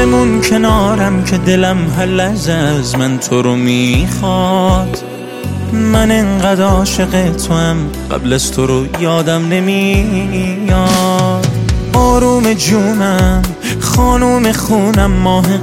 بمون کنارم که دلم هر لحظه از من تو رو میخواد. من انقدر عاشق تو هم قبل از تو رو یادم نمیاد. آروم جونم، خانوم خونم، ماه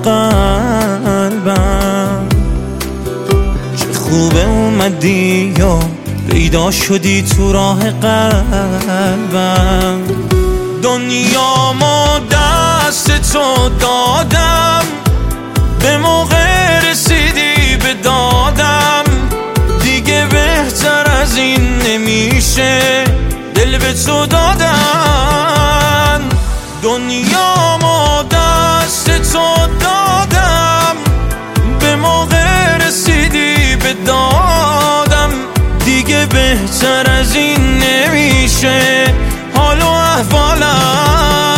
قلبم، چه خوبه اومدی یا پیدا شدی تو راه قلبم. دنیا ما دست تو دادم، به موقع رسیدی به دادم، دیگه بهتر از این نمیشه دل به تو دادن. دنیا ما دست تو دادم، به موقع رسیدی به دادم، دیگه بهتر از این نمیشه حال و احوالم.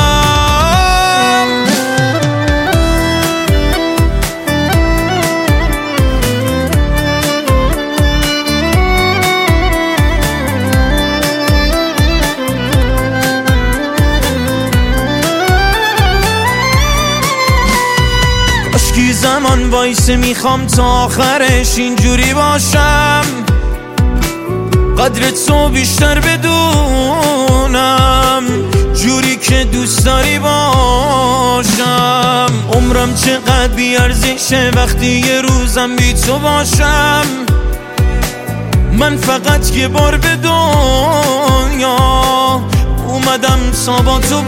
اشکی زمان وایسه، میخوام تا آخرش اینجوری باشم، قدر تو بیشتر بدونم، جوری که دوست داری باشم. عمرم چقدر بیارزشه وقتی یه روزم بی تو باشم. من فقط یه بار به دنیا اومدم تا با تو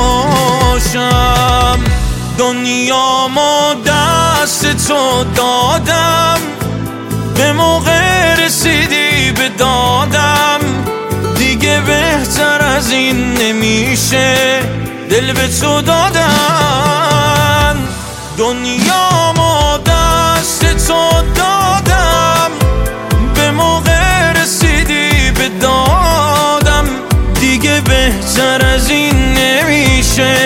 باشم. دنیا ما دست تو دادم، به موقع رسیدی به دادم، دیگه بهتر از این نمیشه دل به تو دادن. دنیا ما دست تو دادم، به موقع رسیدی به دادم، دیگه بهتر از این نمیشه